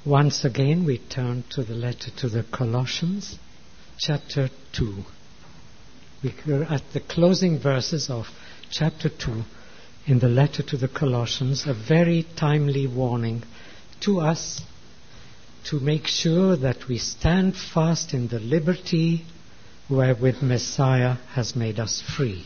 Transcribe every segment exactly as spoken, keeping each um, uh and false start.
Once again we turn to the letter to the Colossians, chapter two. We are at the closing verses of chapter two in the letter to the Colossians, a very timely warning to us to make sure that we stand fast in the liberty wherewith Messiah has made us free.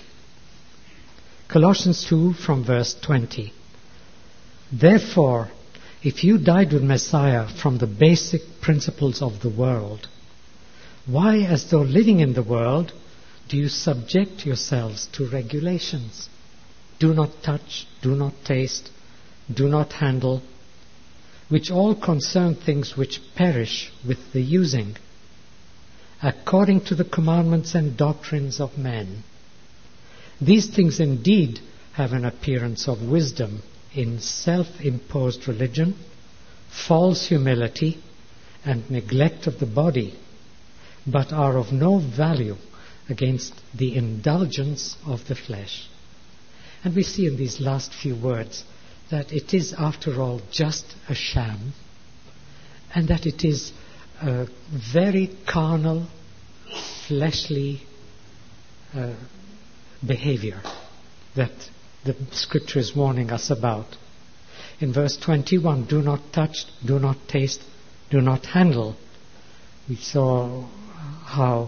Colossians two from verse twenty. Therefore, if you died with Messiah from the basic principles of the world, why, as though living in the world, do you subject yourselves to regulations? Do not touch, do not taste, do not handle, which all concern things which perish with the using, according to the commandments and doctrines of men. These things indeed have an appearance of wisdom in self-imposed religion, false humility, and neglect of the body, but are of no value against the indulgence of the flesh. And we see in these last few words that it is, after all, just a sham, and that it is a very carnal, fleshly uh, behavior that the Scripture is warning us about. In verse twenty-one, do not touch, do not taste, do not handle. We saw how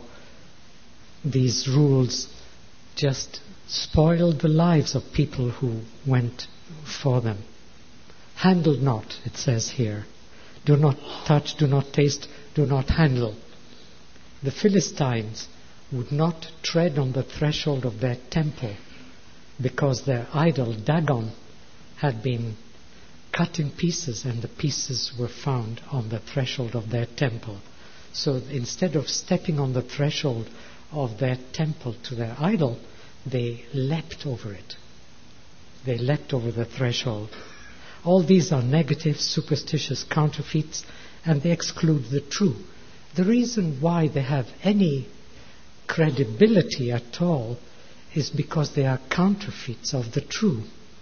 these rules just spoiled the lives of people who went for them. Handle not, it says here. Do not touch, do not taste, do not handle. The Philistines would not tread on the threshold of their temple because their idol Dagon had been cut in pieces and the pieces were found on the threshold of their temple. So instead of stepping on the threshold of their temple to their idol, they leapt over it. They leapt over the threshold. All these are negative, superstitious counterfeits, and they exclude the true. The reason why they have any credibility at all is because they are counterfeits of the true.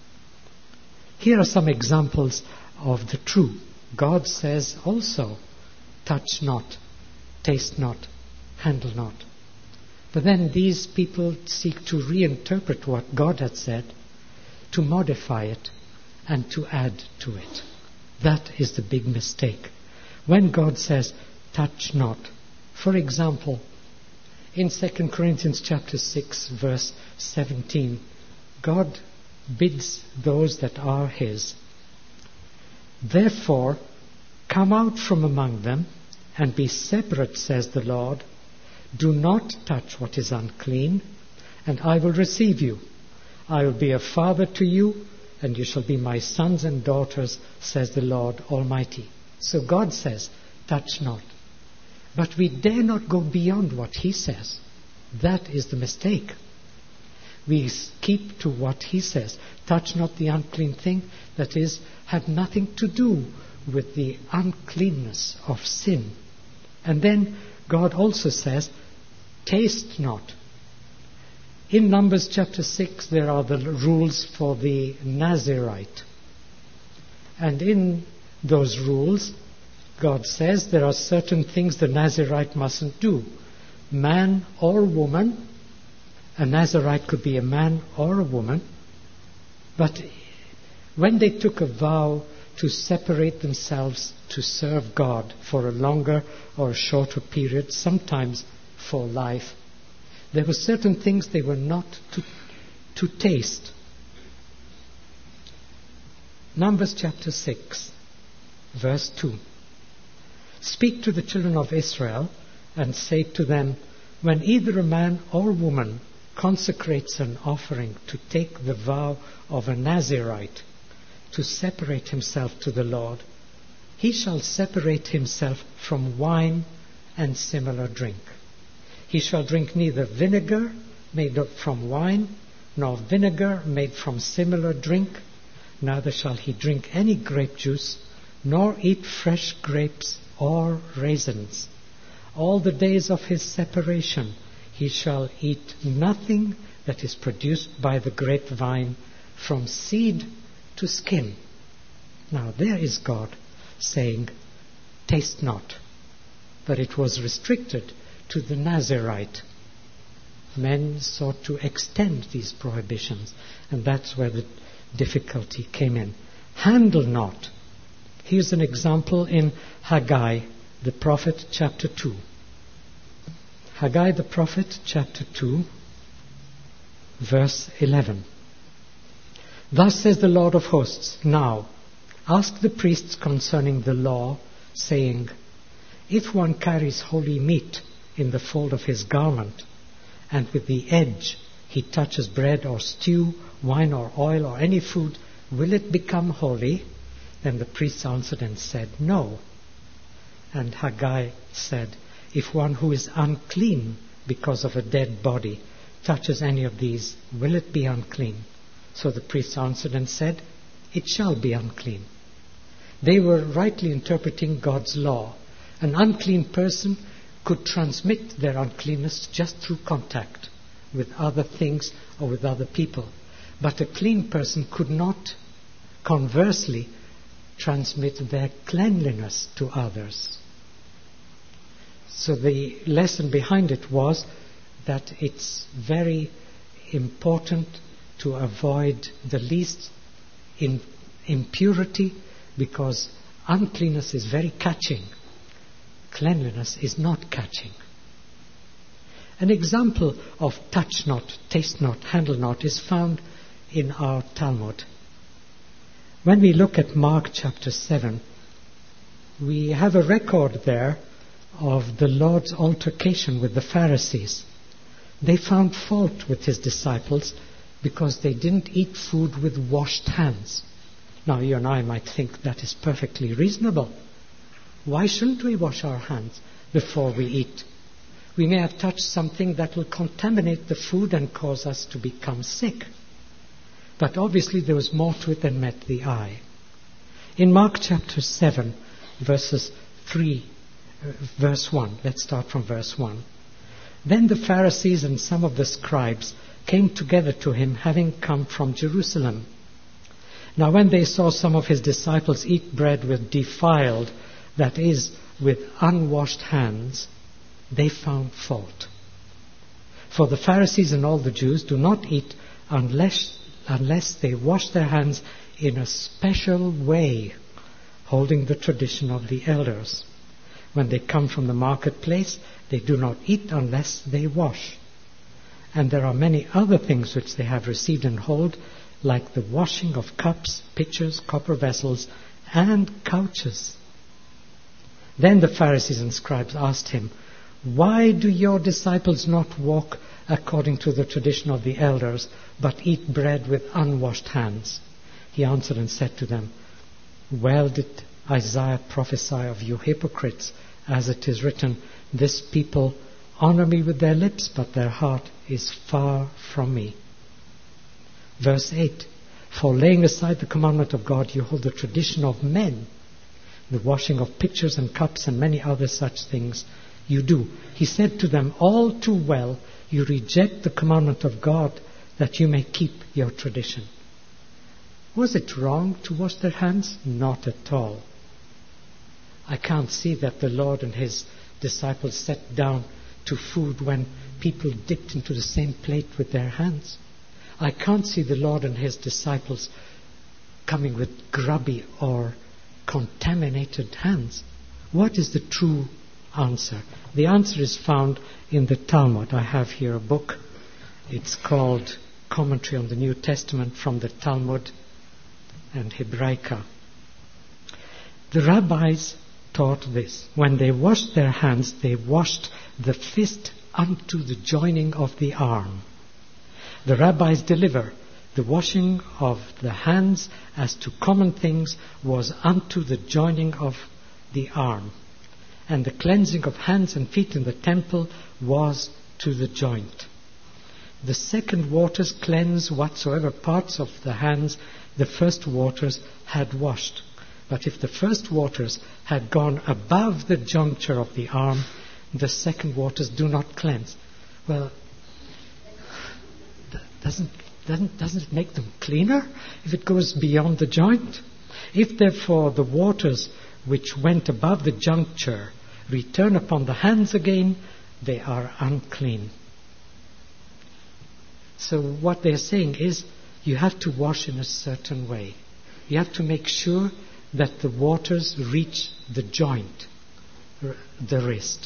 Here are some examples of the true. God says also, touch not, taste not, handle not. But then these people seek to reinterpret what God had said, to modify it, and to add to it. That is the big mistake. When God says, touch not, for example, in Second Corinthians chapter six, verse seventeen, God bids those that are His, therefore, come out from among them, and be separate, says the Lord. Do not touch what is unclean, and I will receive you. I will be a father to you, and you shall be my sons and daughters, says the Lord Almighty. So God says, touch not. But we dare not go beyond what He says. That is the mistake. We keep to what He says. Touch not the unclean thing, that is, have nothing to do with the uncleanness of sin. And then God also says, taste not. In Numbers chapter six, there are the rules for the Nazirite. And in those rules, God says there are certain things the Nazirite mustn't do. Man or woman, a Nazirite could be a man or a woman, but when they took a vow to separate themselves to serve God for a longer or a shorter period, sometimes for life, there were certain things they were not to, to taste. Numbers chapter six, verse two. Speak to the children of Israel and say to them, when either a man or woman consecrates an offering to take the vow of a Nazirite, to separate himself to the Lord, he shall separate himself from wine and similar drink. He shall drink neither vinegar made from wine, nor vinegar made from similar drink, neither shall he drink any grape juice, nor eat fresh grapes or raisins. All the days of his separation he shall eat nothing that is produced by the grapevine, from seed to skin. Now there is God saying, taste not. But it was restricted to the Nazirite. Men sought to extend these prohibitions, and that's where the difficulty came in. Handle not. Here's an example in Haggai, the prophet, chapter two. Haggai the prophet, chapter two, verse eleven. Thus says the Lord of hosts, now ask the priests concerning the law, saying, if one carries holy meat in the fold of his garment, and with the edge he touches bread or stew, wine or oil or any food, will it become holy? Then the priests answered and said, no. And Haggai said, if one who is unclean because of a dead body touches any of these, will it be unclean? So the priests answered and said, it shall be unclean. They were rightly interpreting God's law. An unclean person could transmit their uncleanness just through contact with other things or with other people. But a clean person could not, conversely, transmit their cleanliness to others. So the lesson behind it was that it's very important to avoid the least in impurity, because uncleanness is very catching. Cleanliness is not catching. An example of touch not, taste not, handle not is found in our Talmud. When we look at Mark chapter seven, we have a record there of the Lord's altercation with the Pharisees. They found fault with his disciples because they didn't eat food with washed hands. Now you and I might think that is perfectly reasonable. Why shouldn't we wash our hands before we eat? We may have touched something that will contaminate the food and cause us to become sick. But obviously there was more to it than met the eye. In Mark chapter seven, verses three, uh, verse one, let's start from verse one. Then the Pharisees and some of the scribes came together to him, having come from Jerusalem. Now when they saw some of his disciples eat bread with defiled, that is, with unwashed hands, they found fault. For the Pharisees and all the Jews do not eat unless, unless they wash their hands in a special way, holding the tradition of the elders. When they come from the marketplace, they do not eat unless they wash. And there are many other things which they have received and hold, like the washing of cups, pitchers, copper vessels, and couches. Then the Pharisees and scribes asked him, why do your disciples not walk according to the tradition of the elders, but eat bread with unwashed hands? He answered and said to them, well did Isaiah prophesy of you hypocrites, as it is written, this people honor me with their lips, but their heart is far from me. Verse eight, for laying aside the commandment of God, you hold the tradition of men, the washing of pitchers and cups and many other such things you do. He said to them, all too well, you reject the commandment of God that you may keep your tradition. Was it wrong to wash their hands? Not at all. I can't see that the Lord and his disciples sat down to food when people dipped into the same plate with their hands. I can't see the Lord and his disciples coming with grubby or contaminated hands. What is the true answer? The answer is found in the Talmud. I have here a book. It's called Commentary on the New Testament from the Talmud and Hebraica. The rabbis taught this. When they washed their hands, they washed the fist unto the joining of the arm. The rabbis deliver the washing of the hands as to common things was unto the joining of the arm, and the cleansing of hands and feet in the temple was to the joint. The second waters cleanse whatsoever parts of the hands the first waters had washed. But if the first waters had gone above the juncture of the arm, the second waters do not cleanse. Well, doesn't doesn't doesn't it make them cleaner if it goes beyond the joint? If therefore the waters which went above the juncture return upon the hands again, they are unclean. So what they're saying is, you have to wash in a certain way. You have to make sure that the waters reach the joint, the wrist.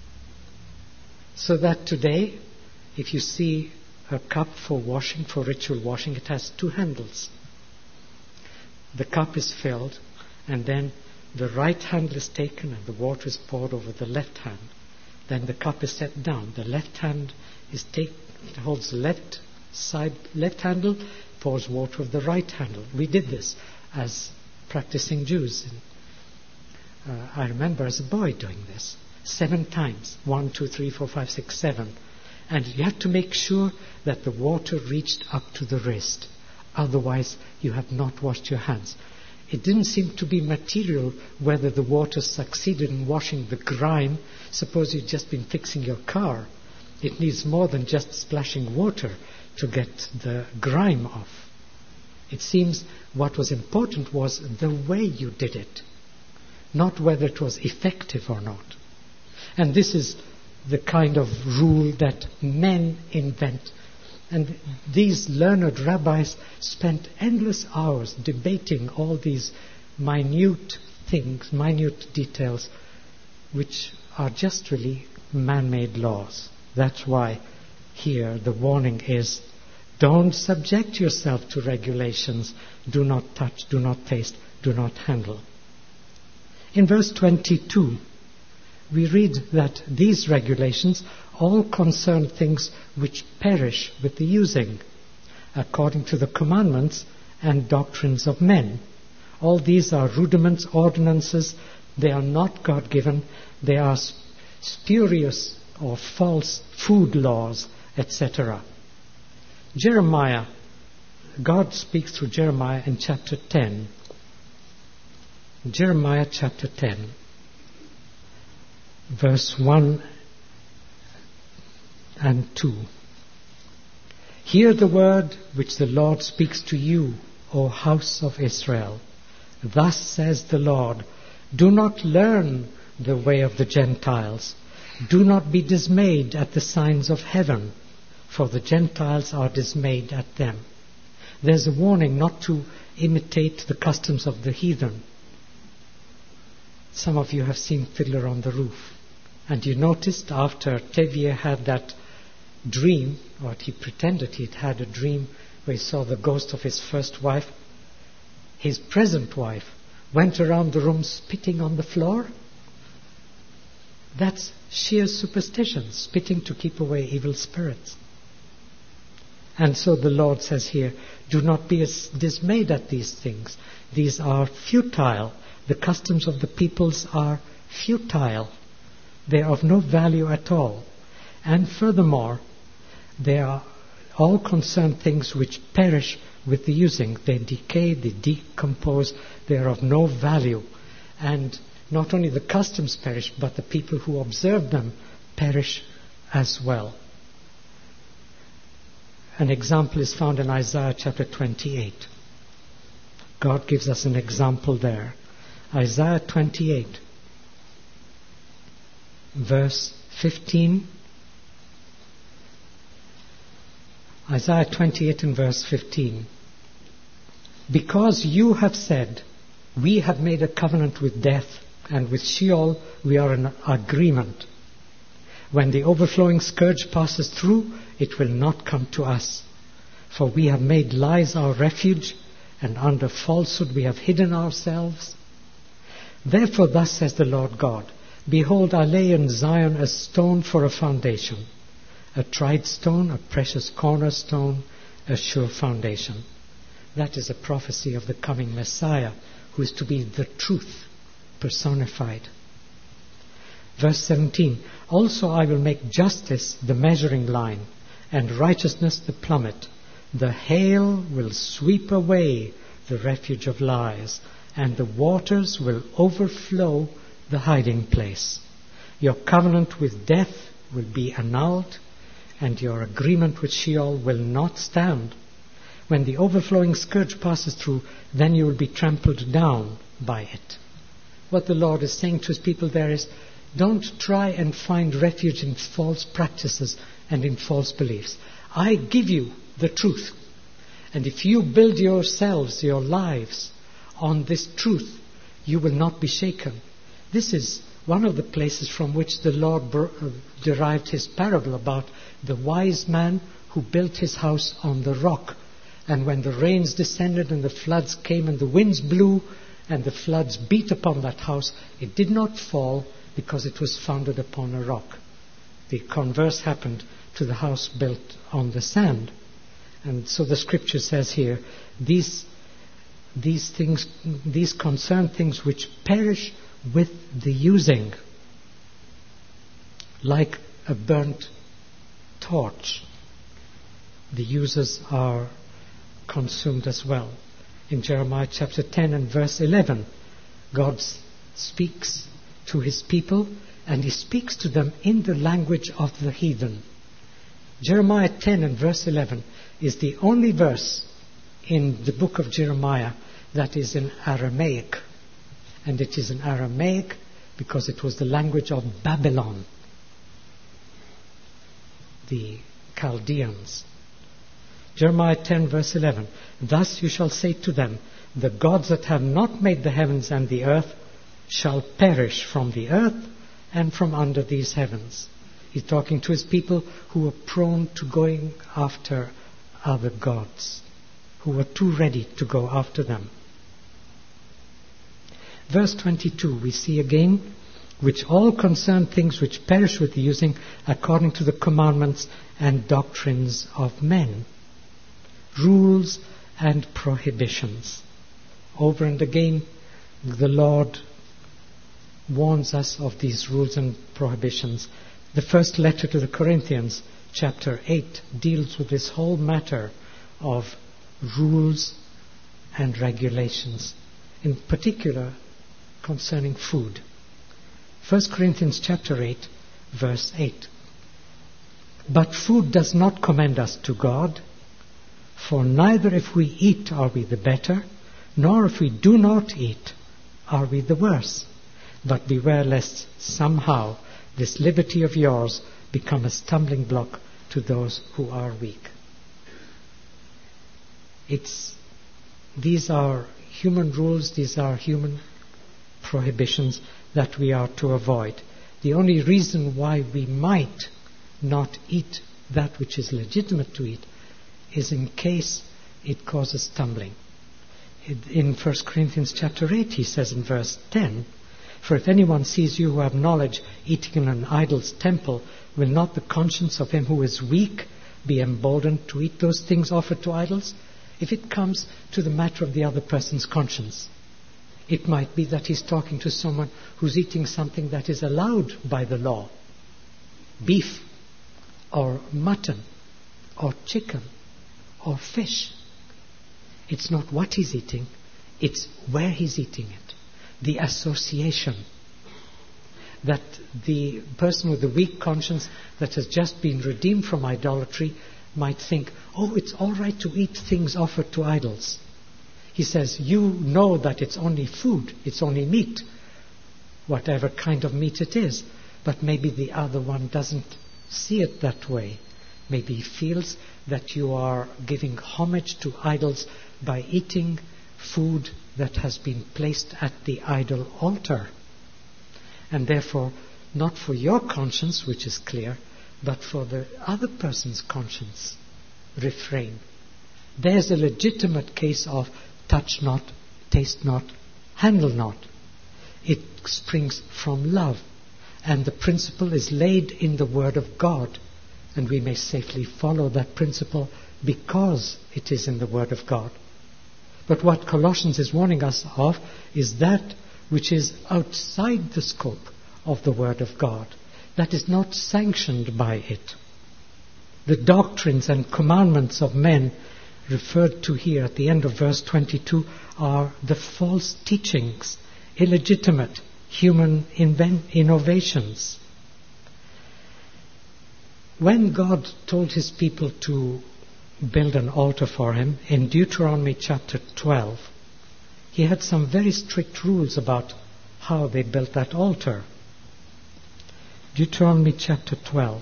So that today, if you see a cup for washing, for ritual washing, it has two handles. The cup is filled, and then the right handle is taken and the water is poured over the left hand. Then the cup is set down. The left hand is take, holds the left side, left handle, pours water over the right handle. We did this as practicing Jews. Uh, I remember as a boy doing this seven times. One, two, three, four, five, six, seven. And you have to make sure that the water reached up to the wrist. Otherwise, you have not washed your hands. It didn't seem to be material whether the water succeeded in washing the grime. Suppose you've just been fixing your car. It needs more than just splashing water to get the grime off. It seems what was important was the way you did it, not whether it was effective or not. And this is the kind of rule that men invent. And these learned rabbis spent endless hours debating all these minute things, minute details, which are just really man-made laws. That's why here the warning is, don't subject yourself to regulations. Do not touch, do not taste, do not handle. In verse twenty-two, we read that these regulations all concern things which perish with the using, according to the commandments and doctrines of men. All these are rudiments, ordinances. They are not God-given. They are spurious or false food laws, et cetera. Jeremiah, God speaks through Jeremiah in chapter ten. Jeremiah chapter ten, verse one and two. Hear the word which the Lord speaks to you, O house of Israel. Thus says the Lord, do not learn the way of the Gentiles. Do not be dismayed at the signs of heaven, for the Gentiles are dismayed at them. There's a warning not to imitate the customs of the heathen. Some of you have seen Fiddler on the Roof. And you noticed after Tevye had that dream, or he pretended he'd had a dream where he saw the ghost of his first wife, his present wife went around the room spitting on the floor. That's sheer superstition, spitting to keep away evil spirits. And so the Lord says here, do not be dismayed at these things. These are futile. The customs of the peoples are futile. They are of no value at all. And furthermore, they are all concerned things which perish with the using. They decay, they decompose, they are of no value. And not only the customs perish, but the people who observe them perish as well. An example is found in Isaiah chapter twenty-eight. God gives us an example there. Isaiah twenty-eight, verse fifteen. Isaiah twenty-eight and verse fifteen. Because you have said, we have made a covenant with death, and with Sheol we are in agreement. When the overflowing scourge passes through, it will not come to us. For we have made lies our refuge, and under falsehood we have hidden ourselves. Therefore thus says the Lord God, behold, I lay in Zion a stone for a foundation, a tried stone, a precious cornerstone, a sure foundation. That is a prophecy of the coming Messiah, who is to be the truth personified. Verse seventeen, also I will make justice the measuring line, and righteousness the plummet. The hail will sweep away the refuge of lies, and the waters will overflow the hiding place. Your covenant with death will be annulled, and your agreement with Sheol will not stand. When the overflowing scourge passes through, then you will be trampled down by it. What the Lord is saying to his people there is, don't try and find refuge in false practices and in false beliefs. I give you the truth. And if you build yourselves, your lives, on this truth, you will not be shaken. This is one of the places from which the Lord ber- uh, derived his parable about the wise man who built his house on the rock. And when the rains descended and the floods came and the winds blew and the floods beat upon that house, it did not fall because it was founded upon a rock. The converse happened to the house built on the sand. And so the scripture says here, these, these things, these concern things which perish with the using, like a burnt torch. The users are consumed as well. In Jeremiah chapter ten and verse eleven, God speaks to his people, and he speaks to them in the language of the heathen. Jeremiah ten and verse eleven is the only verse in the book of Jeremiah that is in Aramaic. And it is in Aramaic because it was the language of Babylon, the Chaldeans. Jeremiah ten verse eleven, thus you shall say to them, the gods that have not made the heavens and the earth shall perish from the earth and from under these heavens. He's talking to his people who were prone to going after other gods, who were too ready to go after them. Verse twenty-two, we see again, which all concern things which perish with the using according to the commandments and doctrines of men. Rules and prohibitions. Over and again, the Lord warns us of these rules and prohibitions. The first letter to the Corinthians, chapter eight, deals with this whole matter of rules and regulations, in particular concerning food. First Corinthians chapter eight, verse eight. But food does not commend us to God, for neither if we eat are we the better, nor if we do not eat are we the worse. But beware lest somehow this liberty of yours become a stumbling block to those who are weak. It's, these are human rules, these are human prohibitions that we are to avoid. The only reason why we might not eat that which is legitimate to eat is in case it causes stumbling. In First Corinthians chapter eight, he says in verse ten, for if anyone sees you who have knowledge eating in an idol's temple, will not the conscience of him who is weak be emboldened to eat those things offered to idols? If it comes to the matter of the other person's conscience, it might be that he's talking to someone who's eating something that is allowed by the law. Beef, or mutton, or chicken, or fish. It's not what he's eating, it's where he's eating it. The association. That the person with the weak conscience that has just been redeemed from idolatry might think, oh, it's all right to eat things offered to idols. He says, you know that it's only food, it's only meat, whatever kind of meat it is. But maybe the other one doesn't see it that way. Maybe he feels that you are giving homage to idols by eating food that has been placed at the idol altar. And therefore, not for your conscience, which is clear, but for the other person's conscience, refrain. There's a legitimate case of touch not, taste not, handle not. It springs from love. And the principle is laid in the Word of God. And we may safely follow that principle because it is in the Word of God. But what Colossians is warning us of is that which is outside the scope of the Word of God, that is not sanctioned by it. The doctrines and commandments of men referred to here at the end of verse twenty-two are the false teachings, illegitimate human invent- innovations. When God told his people to build an altar for him in Deuteronomy chapter twelve, he had some very strict rules about how they built that altar. Deuteronomy chapter twelve.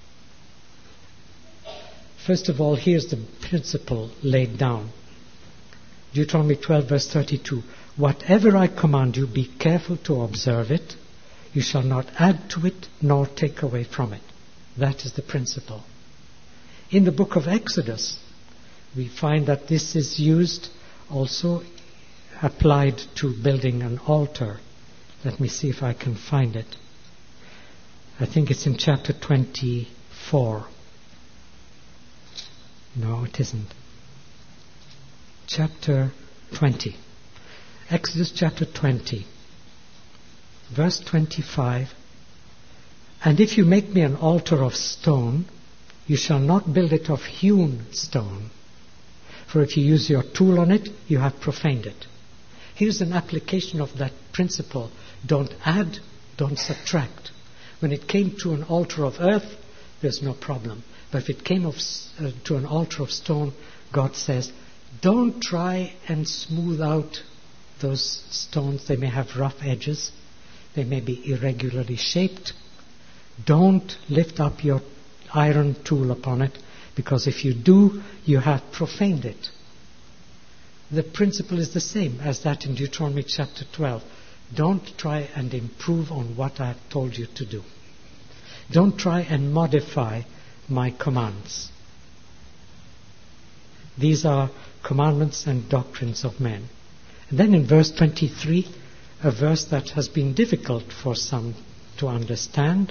First of all, here's the principle laid down. Deuteronomy twelve verse thirty-two. Whatever I command you, be careful to observe it. You shall not add to it nor take away from it. That is the principle. In the book of Exodus, we find that this is used also applied to building an altar. Let me see if I can find it. I think it's in chapter twenty-four. No, it isn't. Chapter twenty. Exodus chapter twenty. Verse twenty-five. And if you make me an altar of stone, you shall not build it of hewn stone. For if you use your tool on it, you have profaned it. Here's an application of that principle. Don't add, don't subtract. When it came to an altar of earth, there's no problem. But if it came of, uh, to an altar of stone, God says, don't try and smooth out those stones. They may have rough edges. They may be irregularly shaped. Don't lift up your iron tool upon it, because if you do, you have profaned it. The principle is the same as that in Deuteronomy chapter twelve. Don't try and improve on what I have told you to do. Don't try and modify my commands. These are commandments and doctrines of men. And then in verse twenty-three, a verse that has been difficult for some to understand.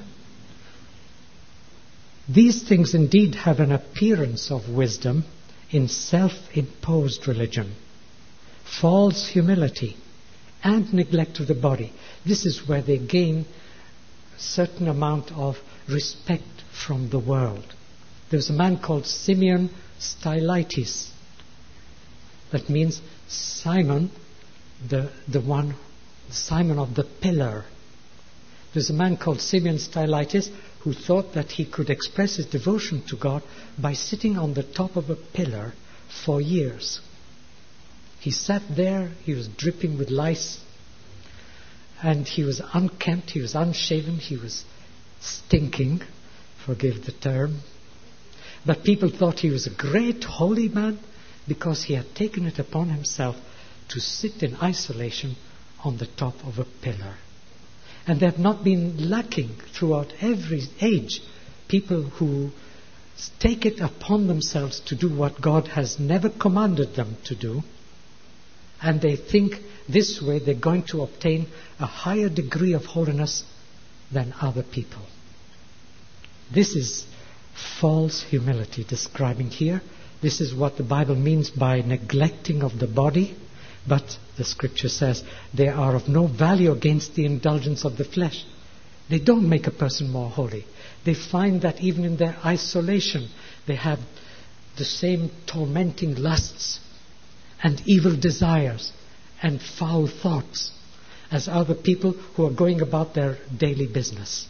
These things indeed have an appearance of wisdom in self-imposed religion, false humility, and neglect of the body. This is where they gain a certain amount of respect from the world. There's a man called Simeon Stylites. That means Simon, the, the one, Simon of the pillar. There's a man called Simeon Stylites who thought that he could express his devotion to God by sitting on the top of a pillar for years. He sat there, he was dripping with lice, and he was unkempt, he was unshaven, he was stinking, forgive the term. But people thought he was a great holy man because he had taken it upon himself to sit in isolation on the top of a pillar. And they have not been lacking throughout every age people who take it upon themselves to do what God has never commanded them to do, and they think this way they're going to obtain a higher degree of holiness than other people. This is false humility describing here. This is what the Bible means by neglecting of the body. But the scripture says they are of no value against the indulgence of the flesh. They don't make a person more holy. They find that even in their isolation, they have the same tormenting lusts and evil desires and foul thoughts as other people who are going about their daily business.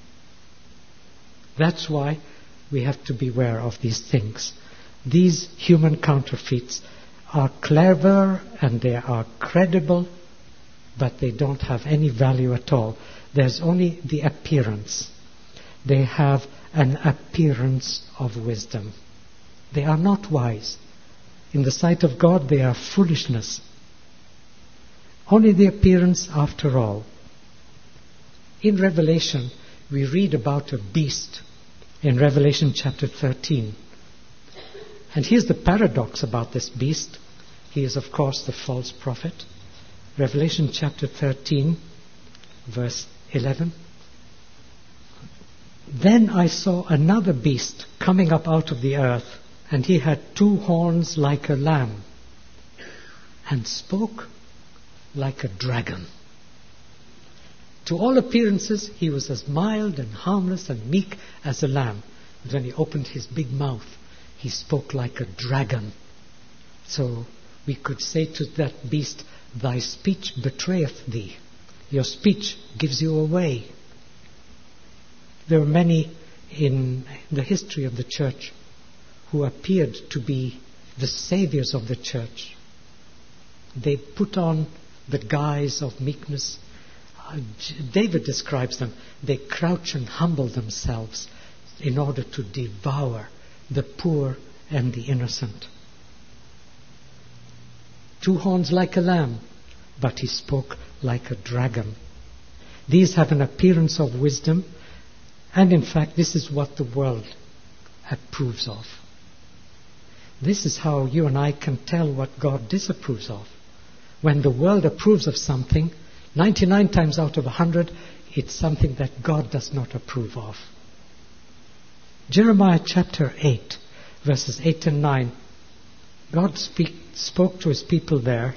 That's why we have to beware of these things. These human counterfeits are clever and they are credible, but they don't have any value at all. There's only the appearance. They have an appearance of wisdom. They are not wise. In the sight of God, they are foolishness. Only the appearance after all. In Revelation, we read about a beast in Revelation chapter thirteen. And here's the paradox about this beast. He is, of course, the false prophet. Revelation chapter thirteen, verse eleven. Then I saw another beast coming up out of the earth, and he had two horns like a lamb, and spoke like a dragon. To all appearances, he was as mild and harmless and meek as a lamb. But when he opened his big mouth, he spoke like a dragon. So we could say to that beast, thy speech betrayeth thee. Your speech gives you away. There were many in the history of the church who appeared to be the saviors of the church. They put on the guise of meekness uh, David describes them, they crouch and humble themselves in order to devour the poor and the innocent. Two horns like a lamb, but he spoke like a dragon. These have an appearance of wisdom, and in fact this is what the world approves of. This is how you and I can tell what God disapproves of. When the world approves of something, ninety-nine times out of one hundred, it's something that God does not approve of. Jeremiah chapter eight, verses eight and nine, God speak, spoke to his people there,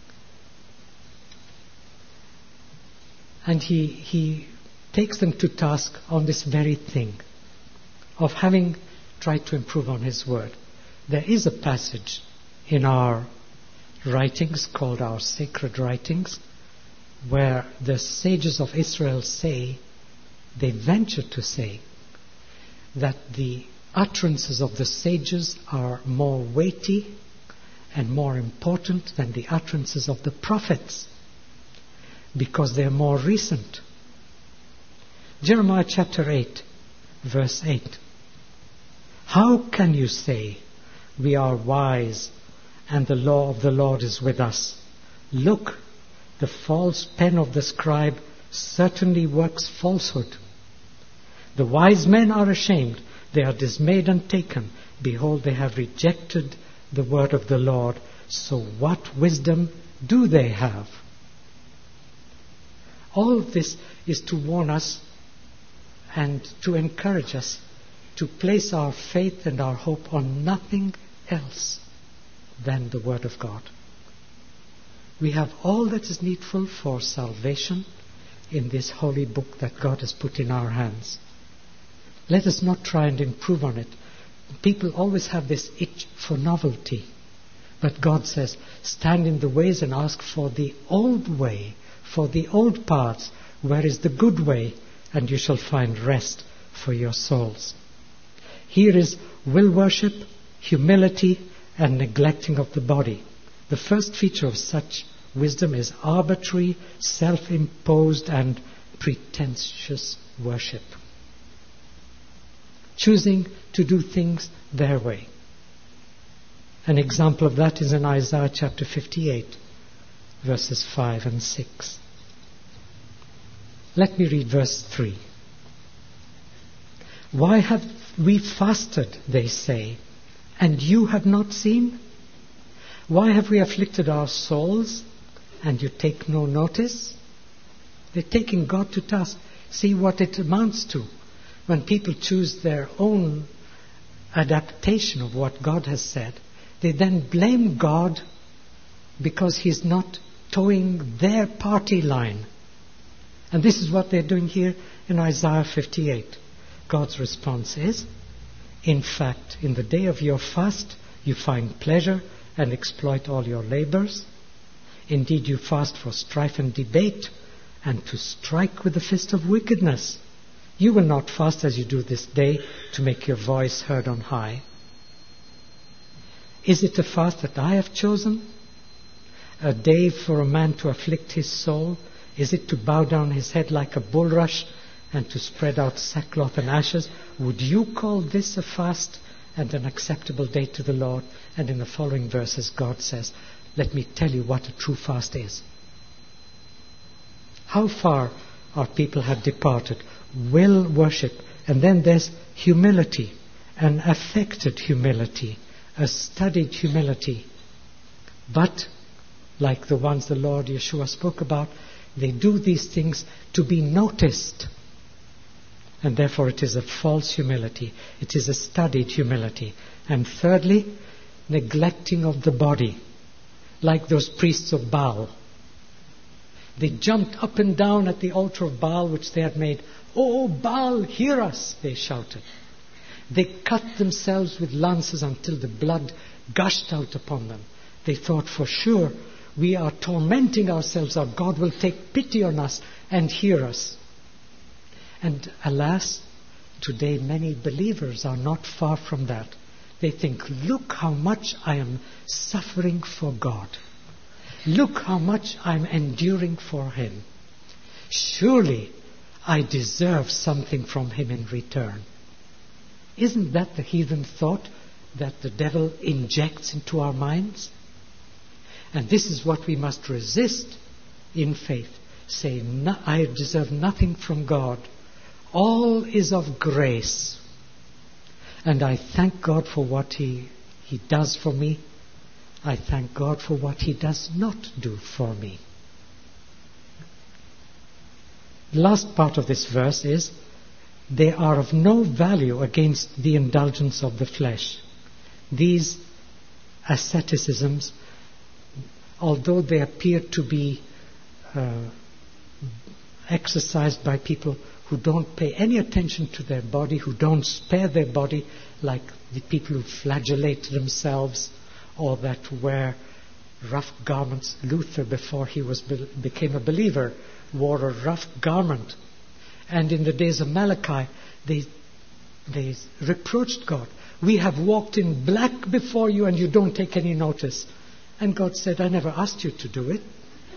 and he, he takes them to task on this very thing of having tried to improve on his word. There is a passage in our writings called our sacred writings where the sages of Israel say, they venture to say, that the utterances of the sages are more weighty and more important than the utterances of the prophets because they are more recent. Jeremiah chapter eight, verse eight. How can you say, we are wise and the law of the Lord is with us? Look, the false pen of the scribe certainly works falsehood. The wise men are ashamed, they are dismayed and taken. Behold, they have rejected the word of the Lord. So what wisdom do they have? All of this is to warn us and to encourage us to place our faith and our hope on nothing else than the Word of God. We have all that is needful for salvation in this holy book that God has put in our hands. Let us not try and improve on it. People always have this itch for novelty. But God says, stand in the ways and ask for the old way, for the old paths, where is the good way, and you shall find rest for your souls. Here is will worship, humility, and neglecting of the body. The first feature of such wisdom is arbitrary, self-imposed, and pretentious worship. Choosing to do things their way. An example of that is in Isaiah chapter fifty-eight, verses five and six. Let me read verse three. Why have we fasted, they say, and you have not seen? Why have we afflicted our souls, and you take no notice? They're taking God to task. See what it amounts to. When people choose their own adaptation of what God has said, they then blame God because He's not towing their party line. And this is what they're doing here in Isaiah fifty-eight. God's response is, in fact, in the day of your fast, you find pleasure and exploit all your labors. Indeed, you fast for strife and debate and to strike with the fist of wickedness. You will not fast as you do this day to make your voice heard on high. Is it a fast that I have chosen? A day for a man to afflict his soul? Is it to bow down his head like a bulrush and to spread out sackcloth and ashes? Would you call this a fast and an acceptable day to the Lord? And in the following verses God says, let me tell you what a true fast is. How far our people have departed. Will worship. And then there's humility, an affected humility, a studied humility. But, like the ones the Lord Yeshua spoke about, they do these things to be noticed. And therefore it is a false humility. It is a studied humility. And thirdly, neglecting of the body. Like those priests of Baal. They jumped up and down at the altar of Baal which they had made. Oh, Baal, hear us, they shouted. They cut themselves with lances until the blood gushed out upon them. They thought, for sure, we are tormenting ourselves. Our God will take pity on us and hear us. And alas, today many believers are not far from that. They think, look how much I am suffering for God. Look how much I am enduring for Him. Surely I deserve something from him in return. Isn't that the heathen thought that the devil injects into our minds? And this is what we must resist in faith. Say, no, I deserve nothing from God. All is of grace. And I thank God for what he, he does for me. I thank God for what he does not do for me. The last part of this verse is, they are of no value against the indulgence of the flesh. These asceticisms, although they appear to be uh, exercised by people who don't pay any attention to their body, who don't spare their body, like the people who flagellate themselves or that wear rough garments. Luther, before he was became a believer, wore a rough garment. And in the days of Malachi, they, they reproached God. We have walked in black before you and you don't take any notice. And God said, I never asked you to do it.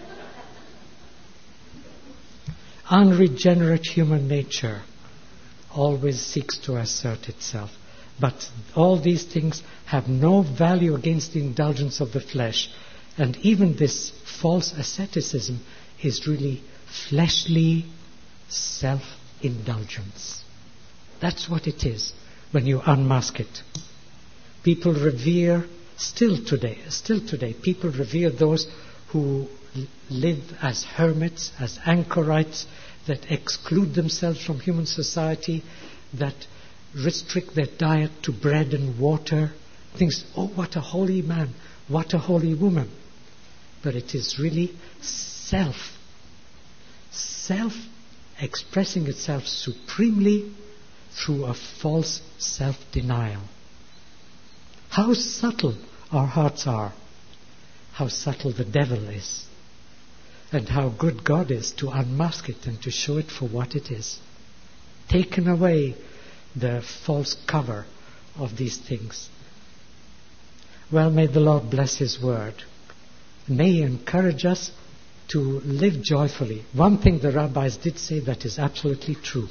Unregenerate human nature always seeks to assert itself. But all these things have no value against the indulgence of the flesh. And even this false asceticism is really fleshly self-indulgence. That's what it is when you unmask it. People revere, still today, still today, people revere those who live as hermits, as anchorites, that exclude themselves from human society, that restrict their diet to bread and water. Thinks, oh, what a holy man, what a holy woman. But it is really self, self expressing itself supremely through a false self-denial. How subtle our hearts are, how subtle the devil is, and how good God is to unmask it and to show it for what it is. Taken away the false cover of these things. Well, may the Lord bless His word. May He encourage us to live joyfully. One thing the rabbis did say that is absolutely true.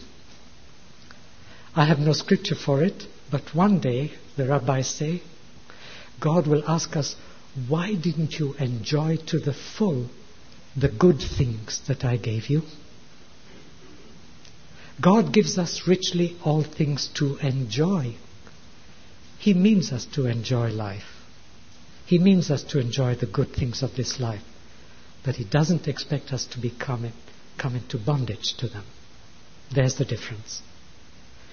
I have no scripture for it, but one day, the rabbis say, God will ask us, why didn't you enjoy to the full the good things that I gave you? God gives us richly all things to enjoy. He means us to enjoy life. He means us to enjoy the good things of this life. But He doesn't expect us to become it, come into bondage to them. There's the difference.